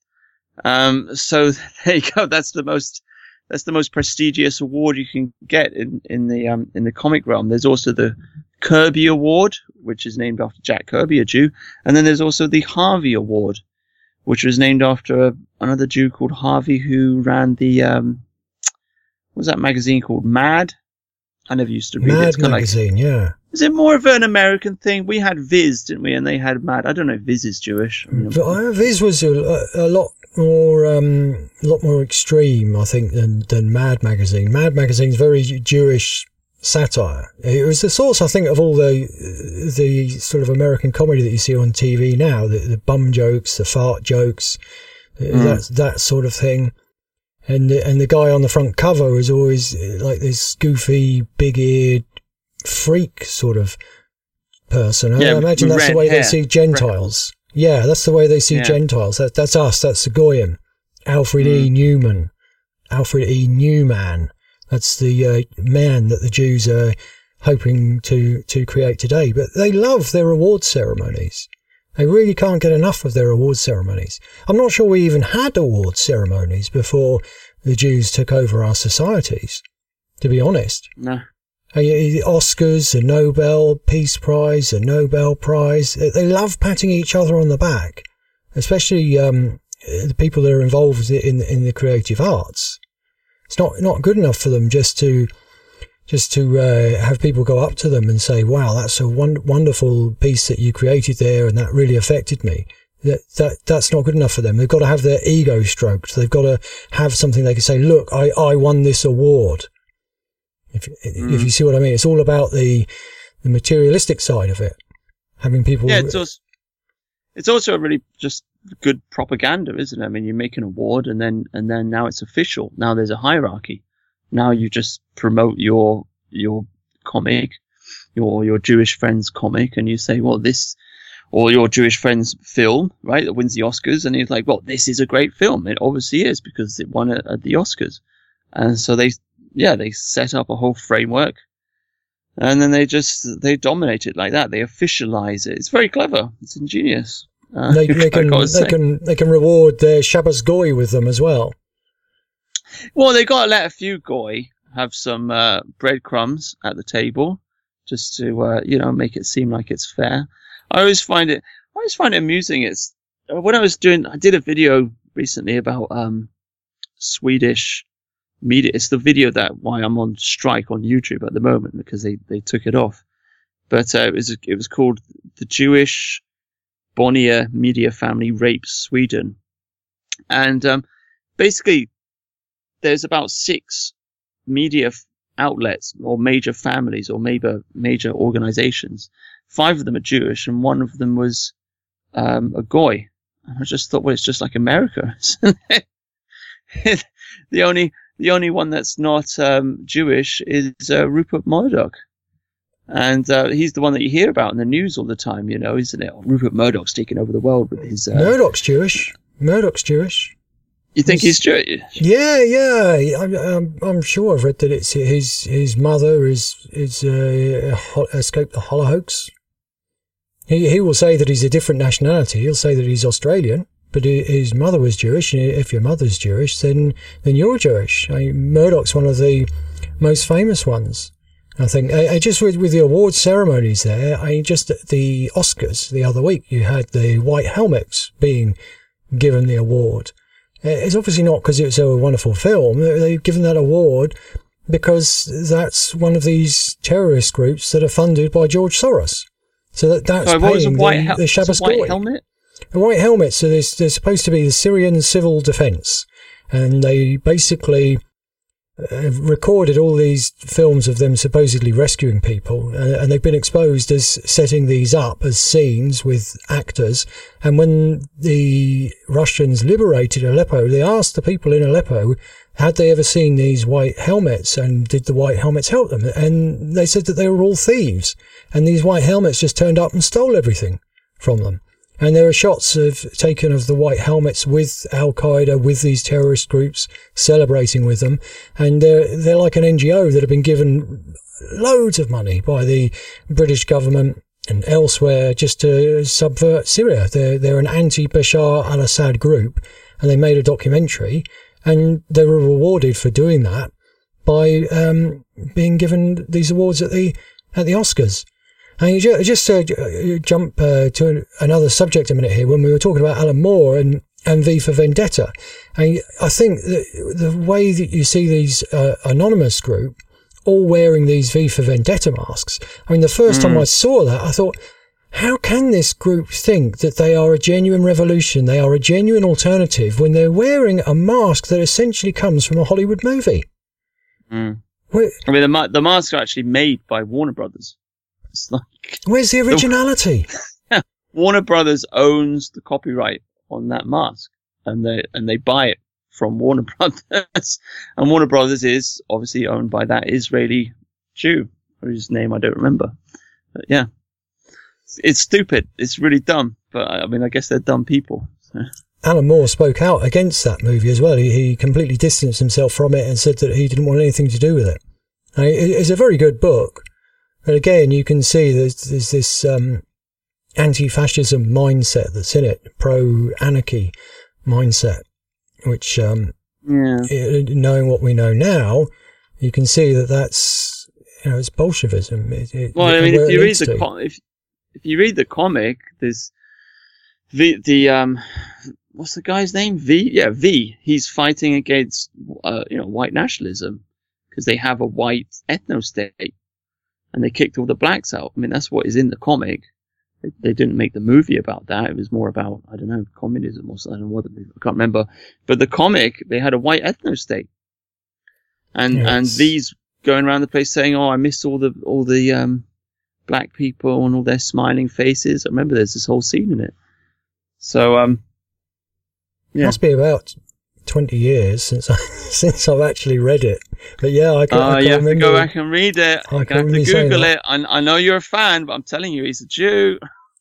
So there you go. That's the most prestigious award you can get in the comic realm. There's also the Kirby Award, which is named after Jack Kirby, a Jew. And then there's also the Harvey Award, which was named after another Jew called Harvey, who ran the, what was that magazine called? Mad? I never used to read it. Mad magazine, yeah. Is it more of an American thing? We had Viz, didn't we? And they had Mad. I don't know if Viz is Jewish. Viz was a lot more extreme, I think, than Mad magazine. Mad magazine's very Jewish satire. It was the source, I think, of all the sort of American comedy that you see on TV now, the bum jokes, the fart jokes, that sort of thing. And the guy on the front cover was always like this goofy, big-eared freak sort of person. I imagine that's the way they see Gentiles. Yeah, that's the way they see Gentiles. That's us. That's the Goyim. Alfred E. Newman. Alfred E. Newman. That's the man that the Jews are hoping to create today. But they love their award ceremonies. They really can't get enough of their award ceremonies. I'm not sure we even had award ceremonies before the Jews took over our societies, to be honest. No. The Oscars, the Nobel Peace Prize, the Nobel Prize, they love patting each other on the back, especially the people that are involved in the creative arts. It's not good enough for them just to have people go up to them and say, wow, that's a wonderful piece that you created there, and that really affected me. That's not good enough for them. They've got to have their ego stroked. They've got to have something they can say, look, I won this award. If you see what I mean, it's all about the materialistic side of it. Having people. Yeah, it's also a really just good propaganda, isn't it? I mean, you make an award, and then now it's official. Now there's a hierarchy. Now you just promote your comic, your Jewish friend's comic, and you say, well, this, or your Jewish friend's film, right, that wins the Oscars, and he's like, well, this is a great film. It obviously is, because it won at the Oscars. And so they set up a whole framework, and then they dominate it like that. They officialize it. It's very clever. It's ingenious. They can reward their Shabbos Goy with them as well. Well, they got to let a few Goy have some breadcrumbs at the table, just to make it seem like it's fair. I always find it amusing. It's when I did a video recently about Swedish media. It's the video why I'm on strike on YouTube at the moment, because they took it off. But it was called The Jewish Bonnier Media Family Rapes Sweden. And basically there's about 6 media outlets or major families or major organizations. 5 of them are Jewish, and 1 of them was a Goy. And I just thought, well, it's just like America. The only one that's not Jewish is Rupert Murdoch. And he's the one that you hear about in the news all the time, isn't it? Rupert Murdoch's taking over the world with his... Murdoch's Jewish. You think he's Jewish? Yeah. I'm sure I've read that it's his mother is escaped the Holocaust. He will say that he's a different nationality. He'll say that he's Australian, but his mother was Jewish, and if your mother's Jewish, then you're Jewish. Murdoch's one of the most famous ones. I think just with the award ceremonies there, just at the Oscars the other week, you had the White Helmets being given the award. It's obviously not because it was a wonderful film. They've given that award because that's one of these terrorist groups that are funded by George Soros. So that's paying the Shabbos Goy. White helmet? A white helmet. So there's supposed to be the Syrian Civil Defense, and they basically recorded all these films of them supposedly rescuing people, and they've been exposed as setting these up as scenes with actors. And when the Russians liberated Aleppo, they asked the people in Aleppo, had they ever seen these white helmets, and did the white helmets help them? And they said that they were all thieves, and these white helmets just turned up and stole everything from them. And there are shots taken of the white helmets with Al-Qaeda, with these terrorist groups, celebrating with them. And they're like an NGO that have been given loads of money by the British government and elsewhere just to subvert Syria. They're an anti-Bashar al-Assad group, and they made a documentary, and they were rewarded for doing that by being given these awards at the Oscars. And you just jump to another subject a minute here, when we were talking about Alan Moore and V for Vendetta. I think that the way that you see these anonymous group all wearing these V for Vendetta masks, I mean, the first time I saw that, I thought, how can this group think that they are a genuine revolution, they are a genuine alternative, when they're wearing a mask that essentially comes from a Hollywood movie? I mean, the masks are actually made by Warner Brothers. It's like, where's the originality? Warner Brothers owns the copyright on that mask, and they buy it from Warner Brothers. And Warner Brothers is obviously owned by that Israeli Jew, whose name I don't remember. But yeah, it's stupid. It's really dumb. But I mean, I guess they're dumb people. So. Alan Moore spoke out against that movie as well. He completely distanced himself from it and said that he didn't want anything to do with it. It's a very good book. But again, you can see there's this anti-fascism mindset that's in it, pro-anarchy mindset, which, knowing what we know now, you can see that's, it's Bolshevism. Well, I mean, if you read the comic, there's the what's the guy's name? V. He's fighting against, white nationalism because they have a white ethno-state. And they kicked all the blacks out. I mean, that's what is in the comic. They didn't make the movie about that. It was more about, I don't know, communism or something. I don't know what the movie, I can't remember. But the comic, they had a white ethno-state. And these going around the place saying, I miss all the black people and all their smiling faces. I remember there's this whole scene in it. So, yeah. It must be about 20 years since I've actually read it. But yeah, I can't you have remember. to go back and read it. You have to Google it. I know you're a fan, but I'm telling you, he's a Jew.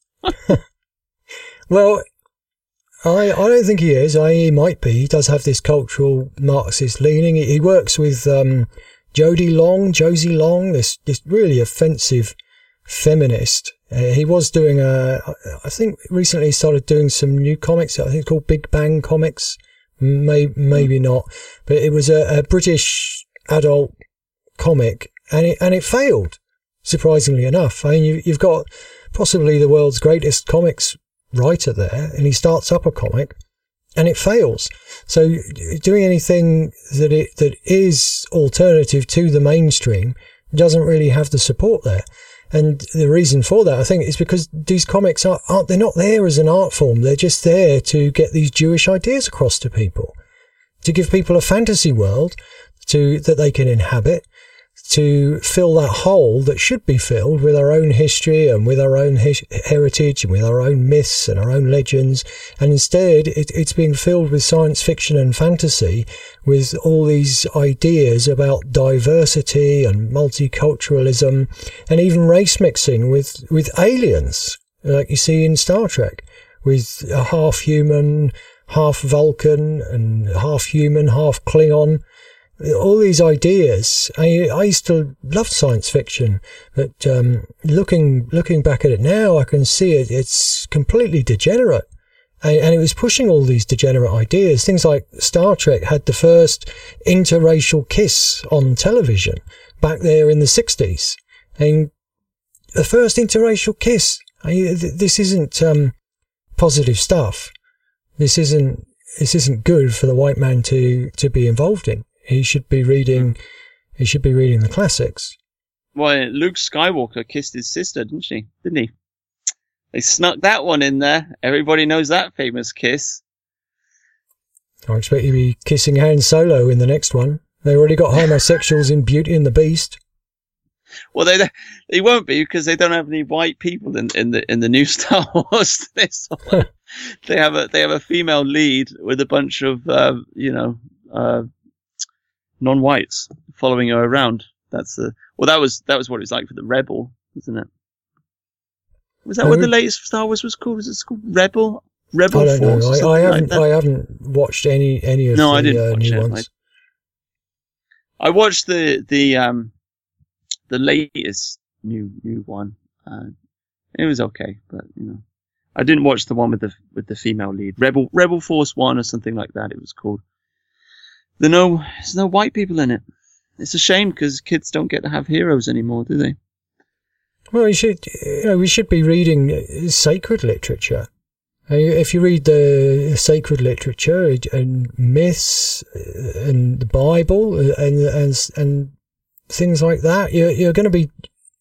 Well, I don't think he is. He might be. He does have this cultural Marxist leaning. He works with Josie Long, this really offensive feminist. He was doing I think recently he started doing some new comics. I think it's called Big Bang Comics. Maybe not, but it was a British adult comic, and it failed, surprisingly enough. I mean, you've got possibly the world's greatest comics writer there, and he starts up a comic, and it fails. So doing anything that is alternative to the mainstream doesn't really have the support there. And the reason for that, I think, is because these comics they're not there as an art form. They're just there to get these Jewish ideas across to people, to give people a fantasy world that they can inhabit, to fill that hole that should be filled with our own history and with our own heritage and with our own myths and our own legends. And instead, it's being filled with science fiction and fantasy, with all these ideas about diversity and multiculturalism and even race mixing with aliens, like you see in Star Trek, with a half human, half Vulcan and half human, half Klingon. All these ideas. I used to love science fiction, but looking back at it now, I can see it's completely degenerate. And it was pushing all these degenerate ideas. Things like Star Trek had the first interracial kiss on television back there in the 60s. And the first interracial kiss. This isn't positive stuff. This isn't good for the white man to be involved in. He should be reading the classics. Well, Luke Skywalker kissed his sister, didn't he? They snuck that one in there. Everybody knows that famous kiss. I expect you to be kissing Han Solo in the next one. They already got homosexuals in Beauty and the Beast. Well, they won't be because they don't have any white people in the new Star Wars. They have a female lead with a bunch of non-whites following her around. That was what it was like for the Rebel, wasn't it? Was that what the latest Star Wars was called? Was it called Rebel? I don't Force? I haven't watched any of the new ones. I watched the latest new one. It was okay, but I didn't watch the one with the female lead. Rebel Force 1 or something like that. It was called. There's no white people in it. It's a shame because kids don't get to have heroes anymore, do they? Well, we should be reading sacred literature. If you read the sacred literature and myths and the Bible and things like that, you're going to be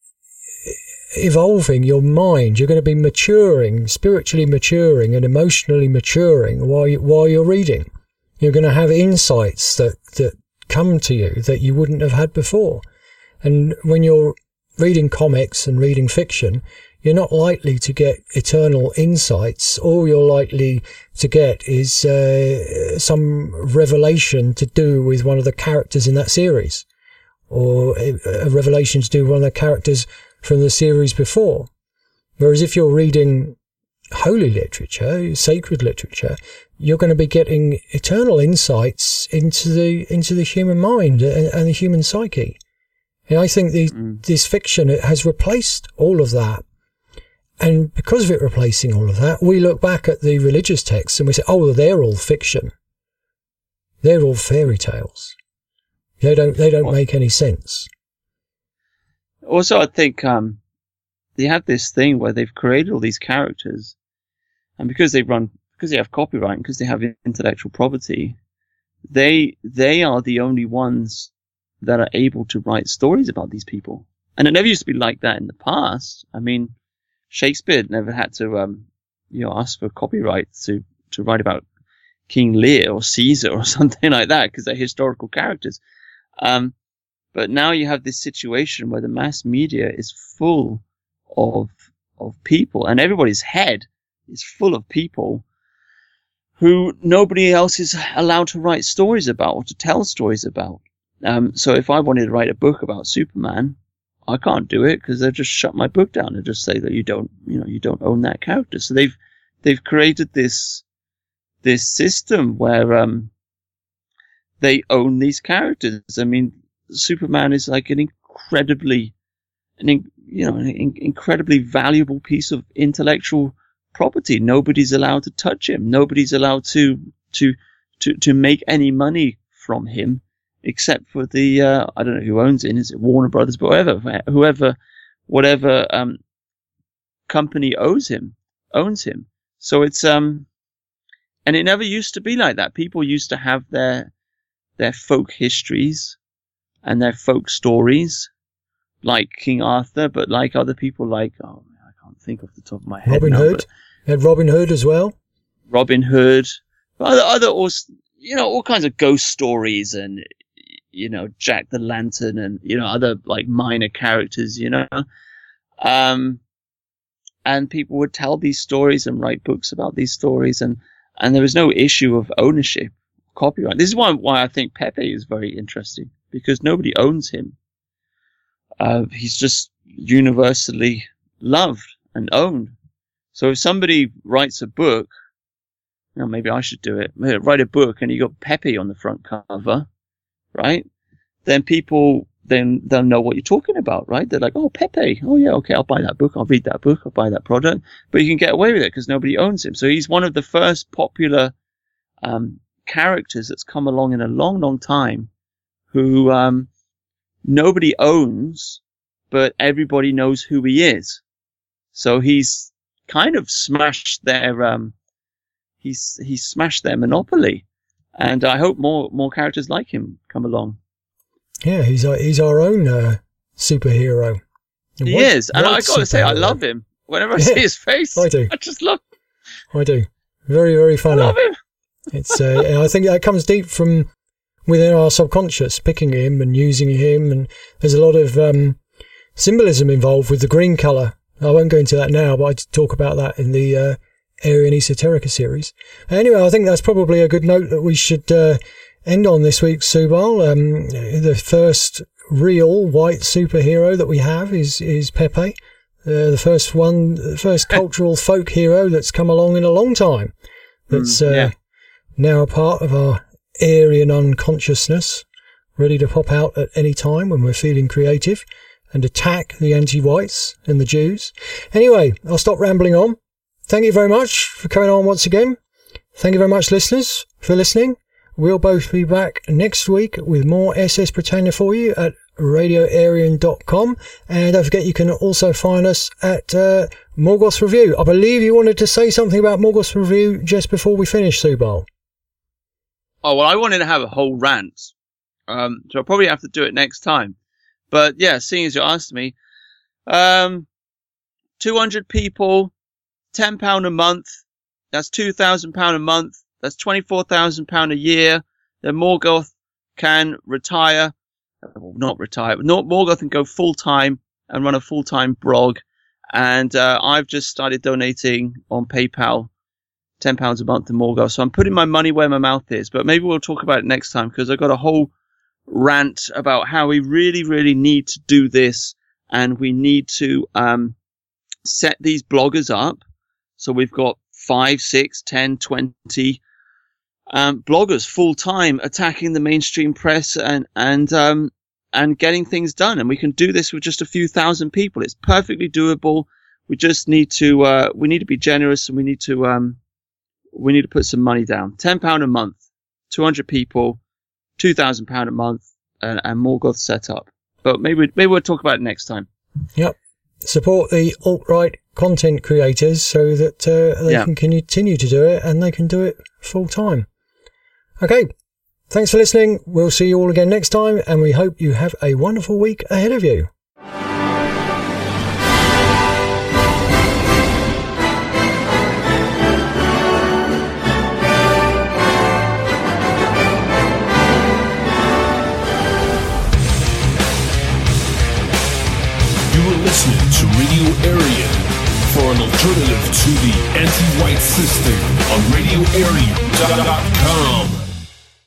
evolving your mind. You're going to be maturing, spiritually maturing and emotionally maturing while you're reading. You're going to have insights that come to you that you wouldn't have had before. And when you're reading comics and reading fiction, you're not likely to get eternal insights. All you're likely to get is some revelation to do with one of the characters in that series, or a revelation to do with one of the characters from the series before. Whereas if you're reading holy literature, sacred literature, you're going to be getting eternal insights into the human mind and the human psyche. And I think this fiction has replaced all of that. And because of it replacing all of that, we look back at the religious texts and we say, oh, they're all fiction. They're all fairy tales. They don't make any sense. Also, I think they have this thing where they've created all these characters, and because they have copyright, and because they have intellectual property, they are the only ones that are able to write stories about these people. And it never used to be like that in the past. I mean, Shakespeare never had to, ask for copyright to write about King Lear or Caesar or something like that, because they're historical characters. But now you have this situation where the mass media is full of people, and everybody's head is full of people who nobody else is allowed to write stories about or to tell stories about. So if I wanted to write a book about Superman, I can't do it because they'll just shut my book down and just say that you don't own that character. So they've created this system where they own these characters. I mean, Superman is like an incredibly valuable piece of intellectual property. Nobody's allowed to touch him. Nobody's allowed to make any money from him, except for the I don't know who owns it. Is it Warner Brothers? But whatever company owns him. So it's and it never used to be like that. People used to have their folk histories and their folk stories, like King Arthur, but like other people, like I can't think off the top of my head. Robin Hood. You had Robin Hood as well. Robin Hood, other all kinds of ghost stories, and Jack the Lantern, and other like minor characters, and people would tell these stories and write books about these stories, and there was no issue of ownership, copyright. This is why I think Pepe is very interesting, because nobody owns him. He's just universally loved and owned. So if somebody writes a book, maybe I should do it. Write a book and you got Pepe on the front cover, right? Then people then they'll know what you're talking about, right? They're like, oh, Pepe. Oh, yeah, okay, I'll buy that book. I'll read that book. I'll buy that product. But you can get away with it because nobody owns him. So he's one of the first popular characters that's come along in a long, long time who nobody owns, but everybody knows who he is. So he's kind of smashed their he's smashed their monopoly. And I hope more characters like him come along. Yeah, he's our own superhero. He is, and I got to say, I love him. Whenever I see his face, I do. I just love him. I do. Very, very funny. I love him. It's. I think that comes deep from within our subconscious, picking him and using him, and there's a lot of symbolism involved with the green colour. I won't go into that now, but I talk about that in the Aryan Esoterica series. Anyway, I think that's probably a good note that we should end on this week's Subal. The first real white superhero that we have is Pepe, the first cultural folk hero that's come along in a long time. That's now a part of our Aryan unconsciousness, ready to pop out at any time when we're feeling creative and attack the anti-whites and the Jews. Anyway, I'll stop rambling on. Thank you very much for coming on once again. Thank you very much, listeners, for listening. We'll both be back next week with more SS Britannia for you at radioaryan.com. And don't forget, you can also find us at Morgoth's Review. I believe you wanted to say something about Morgoth's Review just before we finish, Subal. Oh, well, I wanted to have a whole rant. So I'll probably have to do it next time. But yeah, seeing as you asked me, 200 people, £10 a month. That's £2,000 a month. That's £24,000 a year. Then Morgoth can retire. Well, not retire, but Morgoth can go full time and run a full time blog. And I've just started donating on PayPal £10 a month to Morgoth. So I'm putting my money where my mouth is. But maybe we'll talk about it next time because I've got a whole rant about how we really, really need to do this. And we need to set these bloggers up. So we've got 5, 6, 10, 20 bloggers full time attacking the mainstream press and getting things done. And we can do this with just a few thousand people. It's perfectly doable. We just need to be generous, and we need to put some money down. £10 a month, 200 people, £2,000 a month, and Morgoth set up. But maybe we'll talk about it next time. Yep. Support the alt-right content creators so that they can continue to do it, and they can do it full time. Okay. Thanks for listening. We'll see you all again next time, and we hope you have a wonderful week ahead of you. Listening to Radio Aryan for an alternative to the anti-white system on RadioAryan.com.